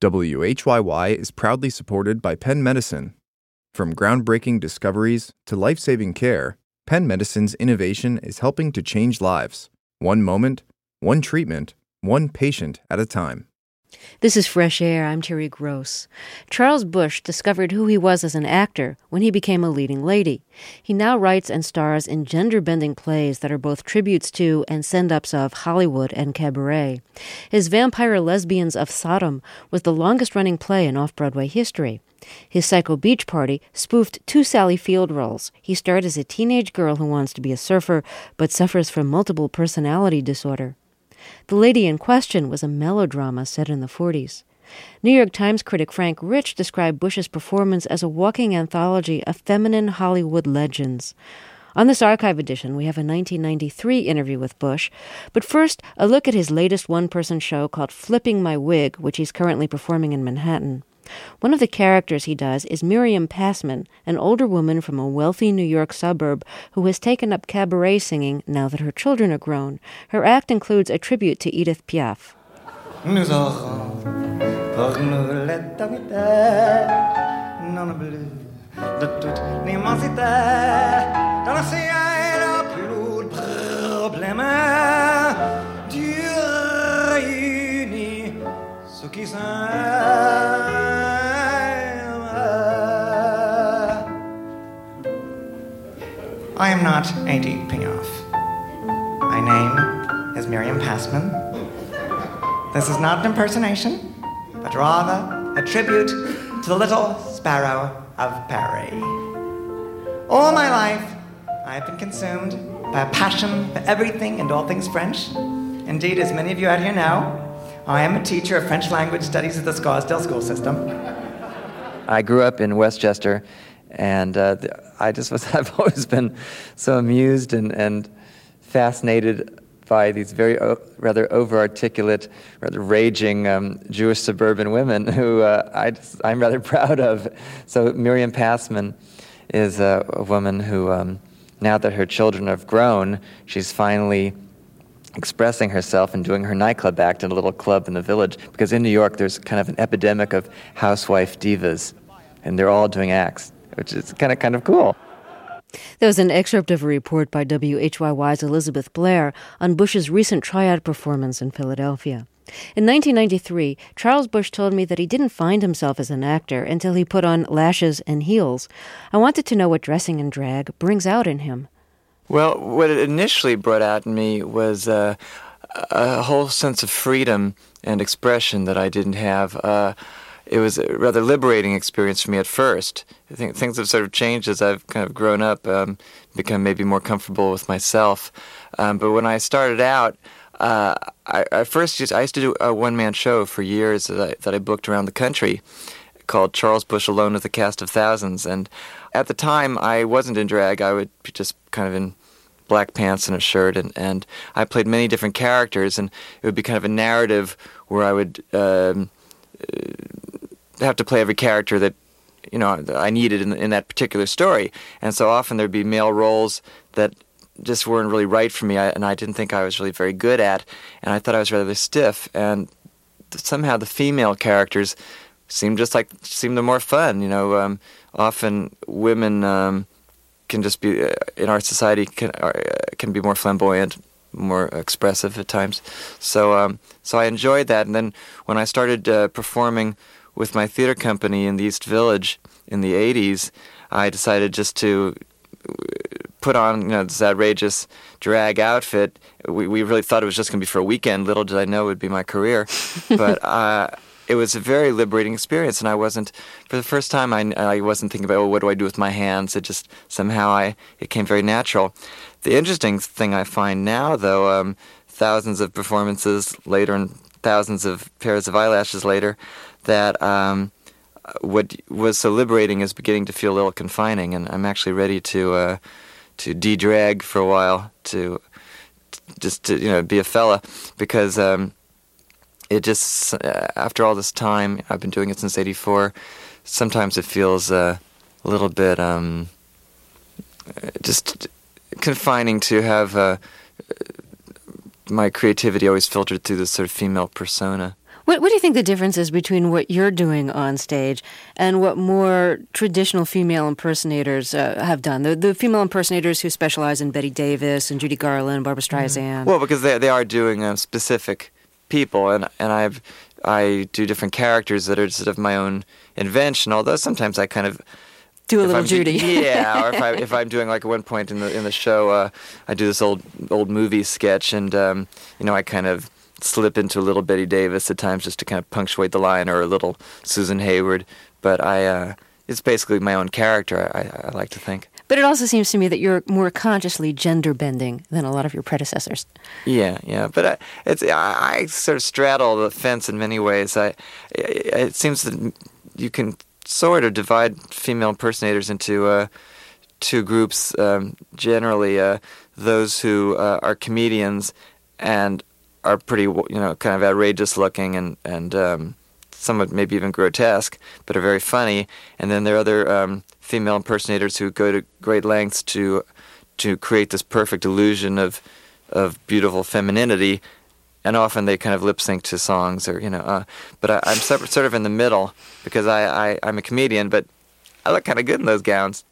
WHYY is proudly supported by Penn Medicine. From groundbreaking discoveries to life-saving care, Penn Medicine's innovation is helping to change lives. One moment, one treatment, one patient at a time. This is Fresh Air. I'm Terry Gross. Charles Busch discovered who he was as an actor when he became a leading lady. He now writes and stars in gender-bending plays that are both tributes to and send-ups of Hollywood and cabaret. His Vampire Lesbians of Sodom was the longest-running play in off-Broadway history. His Psycho Beach Party spoofed two Sally Field roles. He starred as a teenage girl who wants to be a surfer but suffers from multiple personality disorder. The Lady in Question was a melodrama set in the 40s. New York Times critic Frank Rich described Busch's performance as a walking anthology of feminine Hollywood legends. On this archive edition, we have a 1993 interview with Busch. But first, a look at his latest one-person show called Flipping My Wig, which he's currently performing in Manhattan. One of the characters he does is Miriam Passman, an older woman from a wealthy New York suburb who has taken up cabaret singing now that her children are grown. Her act includes a tribute to Edith Piaf. I am not Edith Piaf. My name is Miriam Passman. This is not an impersonation, but rather a tribute to the little sparrow of Paris. All my life, I have been consumed by a passion for everything and all things French. Indeed, as many of you out here know, I am a teacher of French language studies at the Scarsdale school system. I grew up in Westchester, and I've always been so amused and fascinated by these very rather over-articulate, rather raging Jewish suburban women who I'm rather proud of. So Miriam Passman is a woman who, now that her children have grown, she's finally expressing herself and doing her nightclub act in a little club in the Village, because in New York there's kind of an epidemic of housewife divas, and they're all doing acts, which is kind of cool. That was an excerpt of a report by WHYY's Elizabeth Blair on Busch's recent tryout performance in Philadelphia. In 1993, Charles Busch told me that he didn't find himself as an actor until he put on lashes and heels. I wanted to know what dressing in drag brings out in him. Well, what it initially brought out in me was a whole sense of freedom and expression that I didn't have. It was a rather liberating experience for me at first. I think things have sort of changed as I've kind of grown up, become maybe more comfortable with myself. But when I started out, I used to do a one-man show for years that I booked around the country called Charles Busch Alone with a Cast of Thousands. And at the time, I wasn't in drag. I would be just kind of in black pants and a shirt, and I played many different characters, and it would be kind of a narrative where I would have to play every character that I needed in that particular story. And so often there'd be male roles that just weren't really right for me, and I didn't think I was really very good at, and I thought I was rather stiff. And somehow the female characters seemed the more fun. Often women can just be in our society can be more flamboyant, more expressive at times. So I enjoyed that. And then when I started performing with my theater company in the East Village in the 80s, I decided just to put on this outrageous drag outfit. We really thought it was just going to be for a weekend. Little did I know it would be my career. But it was a very liberating experience, and for the first time, I wasn't thinking about, what do I do with my hands? It just, somehow, it came very natural. The interesting thing I find now, though, thousands of performances later and thousands of pairs of eyelashes later, that what was so liberating is beginning to feel a little confining, and I'm actually ready to de-drag for a while, to be a fella, because it just, after all this time, I've been doing it since '84, sometimes it feels a little bit just confining to have my creativity always filtered through this sort of female persona. What do you think the difference is between what you're doing on stage and what more traditional female impersonators have done? The female impersonators who specialize in Betty Davis and Judy Garland, Barbra Streisand. Well, because they are doing specific people, and I do different characters that are sort of my own invention. Although sometimes I kind of do a little Judy. Yeah, or if I'm doing, like, at one point in the show, I do this old movie sketch, and I kind of slip into a little Betty Davis at times just to kind of punctuate the line, or a little Susan Hayward. But it's basically my own character, I like to think. But it also seems to me that you're more consciously gender bending than a lot of your predecessors. Yeah. But I sort of straddle the fence in many ways. It seems that you can sort of divide female impersonators into two groups. Generally, those who are comedians and are pretty, kind of outrageous looking and somewhat maybe even grotesque, but are very funny. And then there are other female impersonators who go to great lengths to create this perfect illusion of beautiful femininity, and often they kind of lip sync to songs, or But I'm sort of in the middle because I'm a comedian, but I look kind of good in those gowns.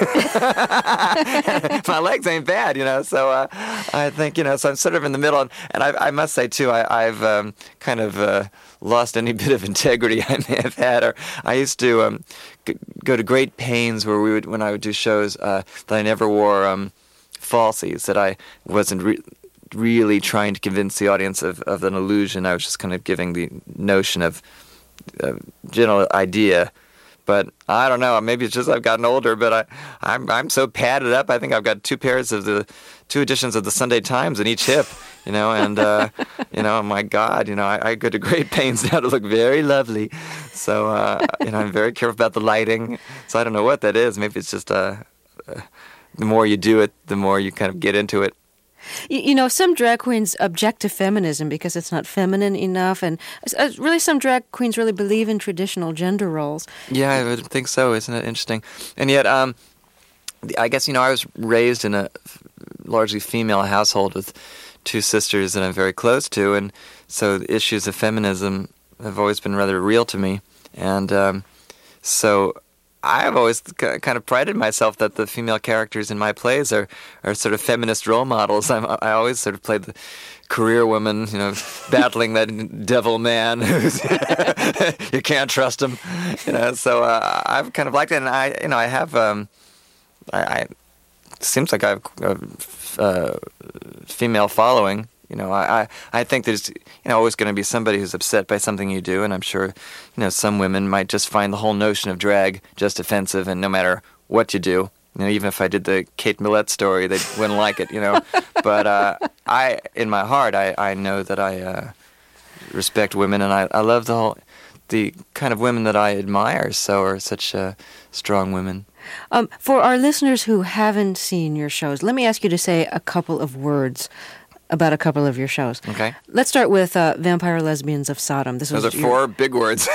My legs ain't bad, So I think, so I'm sort of in the middle. And I must say, too, I've kind of lost any bit of integrity I may have had. Or I used to go to great pains when I would do shows that I never wore falsies, that I wasn't really trying to convince the audience of an illusion. I was just kind of giving the notion of general idea. But I don't know. Maybe it's just I've gotten older. But I'm so padded up. I think I've got two editions of the Sunday Times in each hip. And my God, I go to great pains now to look very lovely. So I'm very careful about the lighting. So I don't know what that is. Maybe it's just the more you do it, the more you kind of get into it. Some drag queens object to feminism because it's not feminine enough, and really some drag queens really believe in traditional gender roles. Yeah, I would think so. Isn't it interesting? And yet, I guess, I was raised in a largely female household with two sisters that I'm very close to, and so the issues of feminism have always been rather real to me. And so I've always kind of prided myself that the female characters in my plays are sort of feminist role models. I always sort of played the career woman, battling that devil man who's you can't trust him, So I've kind of liked it, and I have I seems like I have a female following. I think there's always going to be somebody who's upset by something you do, and I'm sure some women might just find the whole notion of drag just offensive, and no matter what you do, even if I did the Kate Millett story, they wouldn't like it, But I, in my heart, I know that I respect women, and I love the kind of women that I admire. So are such strong women. For our listeners who haven't seen your shows, let me ask you to say a couple of words about a couple of your shows. Okay. Let's start with Vampire Lesbians of Sodom. Those are four big words.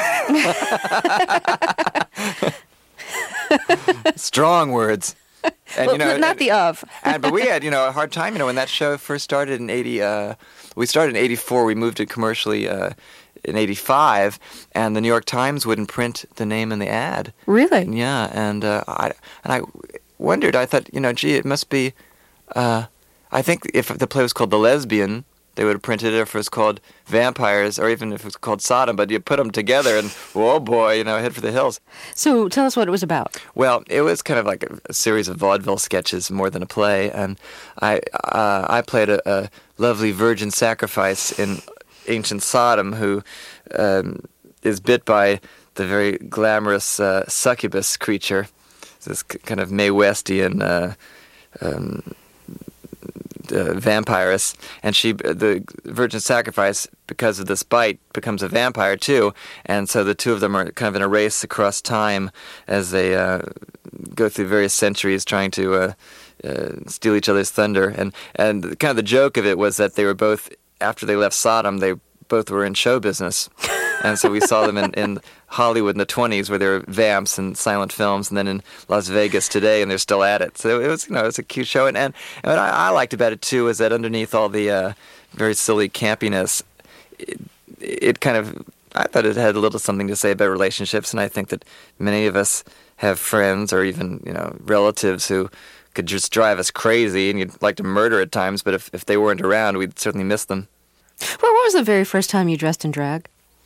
Strong words. And, not the of. But we had, a hard time, when that show first started in 80, we started in 84, we moved it commercially in 85, and the New York Times wouldn't print the name in the ad. Really? Yeah, and I wondered, I thought, gee, it must be, I think if the play was called The Lesbian, they would have printed it. If it was called Vampires, or even if it was called Sodom, but you put them together and, oh boy, head for the hills. So tell us what it was about. Well, it was kind of like a series of vaudeville sketches more than a play, and I played a lovely virgin sacrifice in ancient Sodom who is bit by the very glamorous succubus creature, this kind of Mae Westian vampiress, and the virgin sacrifice, because of this bite, becomes a vampire too, and so the two of them are kind of in a race across time as they go through various centuries trying to steal each other's thunder, and kind of the joke of it was that they were both, after they left Sodom, they both were in show business. And so we saw them in Hollywood in the 20s, where they were vamps in silent films, and then in Las Vegas today, and they're still at it. So it was, it was a cute show. And what I liked about it, too, is that underneath all the very silly campiness, it kind of, I thought it had a little something to say about relationships, and I think that many of us have friends or even, relatives who could just drive us crazy and you'd like to murder at times, but if they weren't around, we'd certainly miss them. Well, what was the very first time you dressed in drag?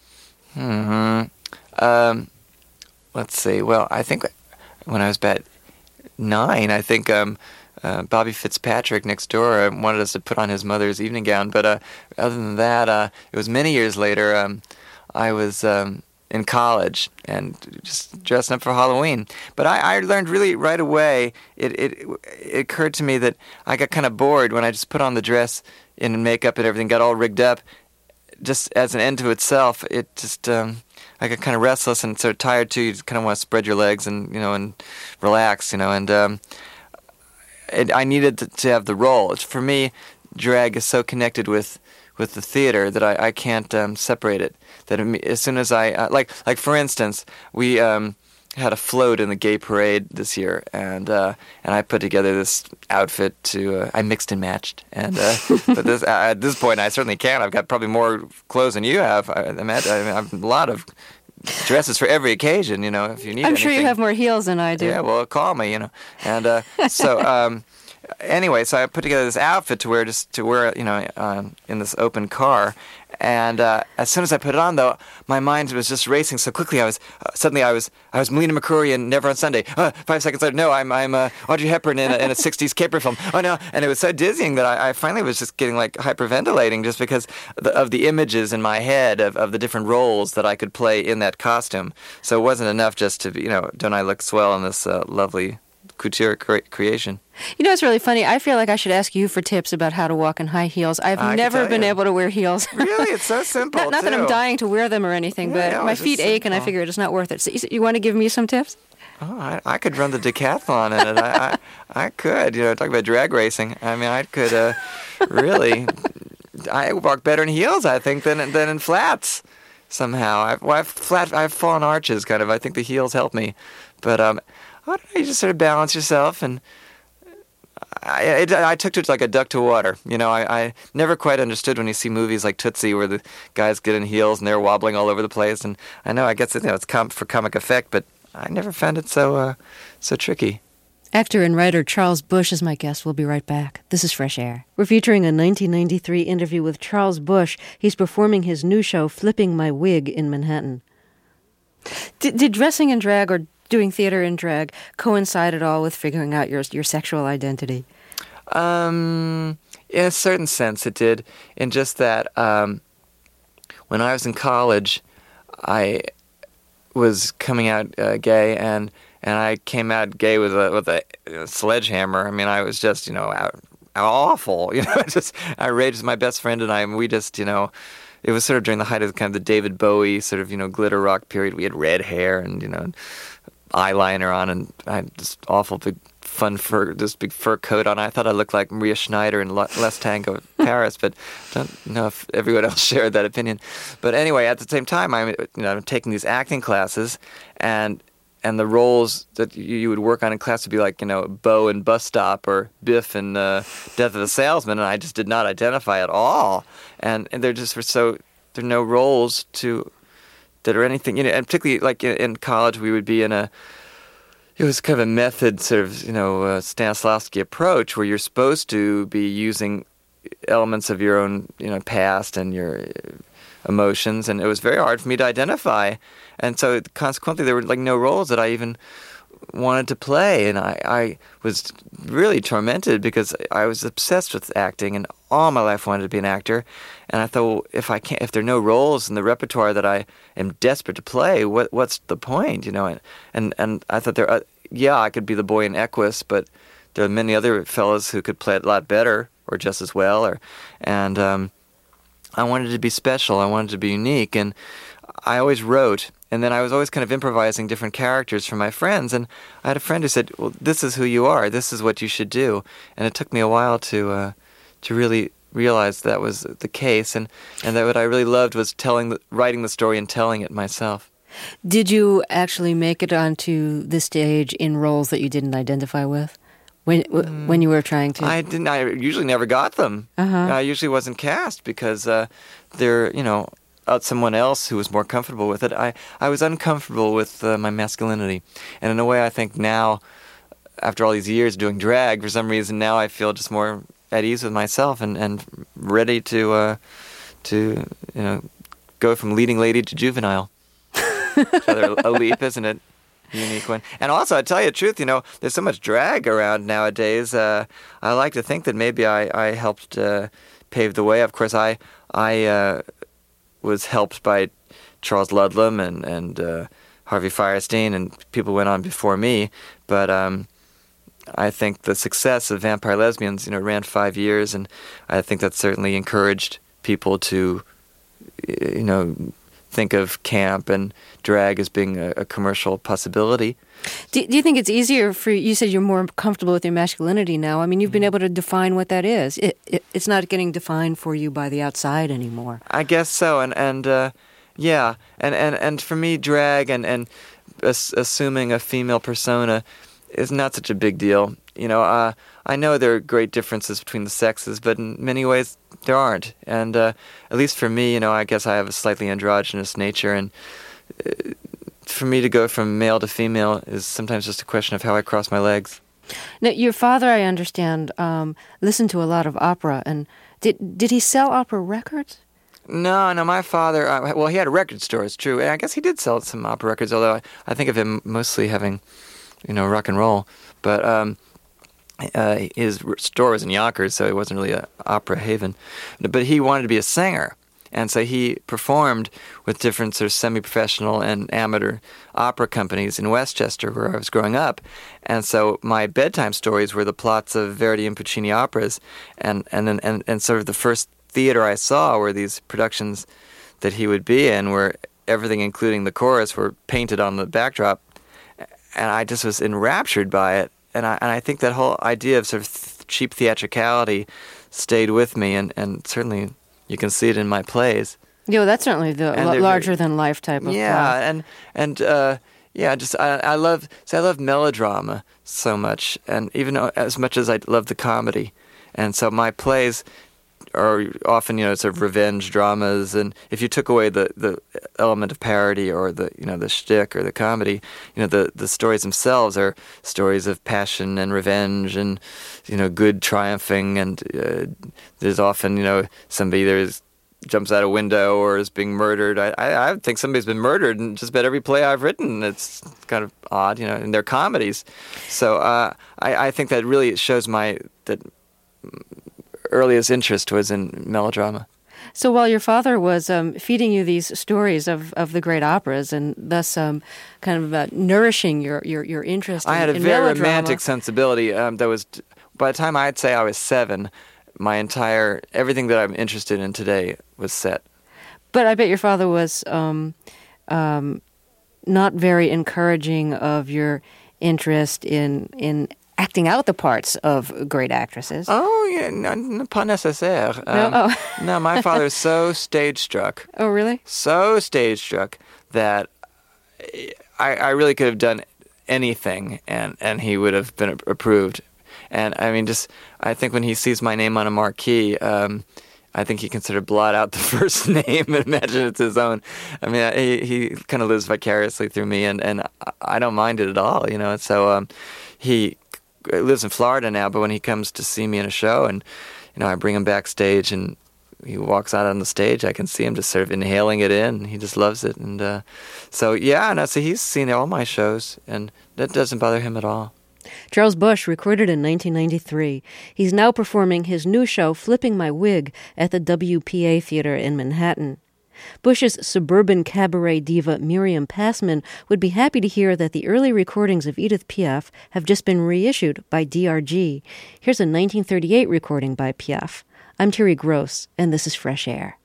Let's see. Well, I think when I was about 9, I think Bobby Fitzpatrick next door wanted us to put on his mother's evening gown. But other than that, it was many years later. I was in college and just dressing up for Halloween. But I learned really right away. It occurred to me that I got kind of bored when I just put on the dress and makeup and everything, got all rigged up. Just as an end to itself, it just I got kind of restless and sort of tired too. You just kind of want to spread your legs and and relax, and I needed to have the role. For me, drag is so connected with the theater that I can't separate it. That as soon as I like for instance, we had a float in the gay parade this year, and I put together this outfit to I mixed and matched, and but at this point I certainly can. I've got probably more clothes than you have. I have a lot of dresses for every occasion. If you need. I'm sure you have more heels than I do. Yeah, well, call me. And so. Anyway, so I put together this outfit to wear in this open car, and as soon as I put it on, though, my mind was just racing so quickly. I was Melina McCrory in Never on Sunday. 5 seconds later, no, I'm Audrey Hepburn in a '60s caper film. Oh no, and it was so dizzying that I finally was just getting like hyperventilating just because of the images in my head of the different roles that I could play in that costume. So it wasn't enough just to don't I look swell in this lovely couture creation. It's really funny. I feel like I should ask you for tips about how to walk in high heels. I've never been able to wear heels. Really? It's so simple, Not that I'm dying to wear them or anything, but my feet ache and I figure it's not worth it. So you want to give me some tips? Oh, I could run the decathlon in it. I could. Talk about drag racing. I mean, I could really... I walk better in heels, I think, than in flats somehow. I have fallen arches, kind of. I think the heels help me. But I don't know, you just sort of balance yourself, and I took to it like a duck to water. I never quite understood when you see movies like Tootsie where the guys get in heels and they're wobbling all over the place. And I guess it's for comic effect, but I never found it so tricky. Actor and writer Charles Busch is my guest. We'll be right back. This is Fresh Air. We're featuring a 1993 interview with Charles Busch. He's performing his new show, Flipping My Wig, in Manhattan. Did dressing in drag or doing theater in drag coincide at all with figuring out your sexual identity? In a certain sense, it did. In just that, when I was in college, I was coming out gay, and I came out gay with a sledgehammer. I mean, I was just awful. I raged with my best friend and I, and we just it was sort of during the height of kind of the David Bowie sort of glitter rock period. We had red hair and eyeliner on, and I had this awful big big fur coat on. I thought I looked like Maria Schneider in Les Tango Paris, but I don't know if everyone else shared that opinion. But anyway, at the same time, I'm taking these acting classes, and the roles that you would work on in class would be like Bo in Bus Stop or Biff in Death of the Salesman, and I just did not identify at all. And there just were there are no roles that are anything, and particularly like in college, we would be it was kind of a method sort of, Stanislavski approach where you're supposed to be using elements of your own, past and your emotions, and it was very hard for me to identify. And so consequently, there were like no roles that I even wanted to play, and I was really tormented because I was obsessed with acting and all my life wanted to be an actor. And I thought, well, if there are no roles in the repertoire that I am desperate to play, what's the point, And I thought I could be the boy in Equus, but there are many other fellows who could play it a lot better or just as well. And I wanted to be special. I wanted to be unique, and I always wrote. And then I was always kind of improvising different characters for my friends. And I had a friend who said, well, this is who you are. This is what you should do. And it took me a while to really realize that was the case. And that what I really loved was writing the story and telling it myself. Did you actually make it onto the stage in roles that you didn't identify with? When you were trying to? I didn't. I usually never got them. Uh-huh. I usually wasn't cast because they're, out someone else who was more comfortable with it. I was uncomfortable with my masculinity. And in a way, I think now, after all these years doing drag, for some reason now I feel just more at ease with myself and ready to go from leading lady to juvenile. It's rather a leap, isn't it? Unique one. And also, I tell you the truth, there's so much drag around nowadays. I like to think that maybe I helped pave the way. Of course, I was helped by Charles Ludlam and Harvey Fierstein, and people went on before me. But I think the success of Vampire Lesbians, ran 5 years, and I think that certainly encouraged people to, think of camp and drag as being a commercial possibility. Do you think it's easier for you? Said you're more comfortable with your masculinity now. I mean, you've been able to define what that is. It's not getting defined for you by the outside anymore. I guess so, and for me, drag and assuming a female persona is not such a big deal. I know there are great differences between the sexes, but in many ways there aren't. And at least for me, I guess I have a slightly androgynous nature, and for me to go from male to female is sometimes just a question of how I cross my legs. Now, your father, I understand, listened to a lot of opera, and did he sell opera records? No, my father, he had a record store, it's true. And I guess he did sell some opera records, although I think of him mostly having, rock and roll. But his store was in Yonkers, so it wasn't really an opera haven. But he wanted to be a singer, and so he performed with different sort of semi-professional and amateur opera companies in Westchester, where I was growing up. And so my bedtime stories were the plots of Verdi and Puccini operas, and sort of the first theater I saw were these productions that he would be in, where everything, including the chorus, were painted on the backdrop, and I just was enraptured by it. And I think that whole idea of sort of cheap theatricality stayed with me, and certainly you can see it in my plays. Yeah, that's certainly the larger-than-life type of play. I love melodrama so much, and even as much as I love the comedy. And so my plays are often, sort of revenge dramas, and if you took away the element of parody or the shtick or the comedy, the stories themselves are stories of passion and revenge and, good triumphing, and there's often, somebody either jumps out a window or is being murdered. I think somebody's been murdered in just about every play I've written. It's kind of odd, and they're comedies. So I think that really shows that earliest interest was in melodrama. So while your father was feeding you these stories of the great operas and thus kind of nourishing your interest in melodrama. I had a very romantic sensibility that was, by the time I'd say I was 7, everything that I'm interested in today was set. But I bet your father was not very encouraging of your interest in acting out the parts of great actresses. Oh, yeah, no, pas nécessaire. No, my father was so stage-struck. Oh, really? So stage-struck that I really could have done anything, and he would have been approved. And, I think when he sees my name on a marquee, I think he can sort of blot out the first name and imagine it's his own. He kind of lives vicariously through me, and I don't mind it at all, So he lives in Florida now, but when he comes to see me in a show, and I bring him backstage, and he walks out on the stage, I can see him just sort of inhaling it in. He just loves it, and so he's seen all my shows, and that doesn't bother him at all. Charles Busch recorded in 1993. He's now performing his new show, Flipping My Wig, at the WPA Theater in Manhattan. Busch's suburban cabaret diva Miriam Passman would be happy to hear that the early recordings of Edith Piaf have just been reissued by DRG. Here's a 1938 recording by Piaf. I'm Terry Gross, and this is Fresh Air.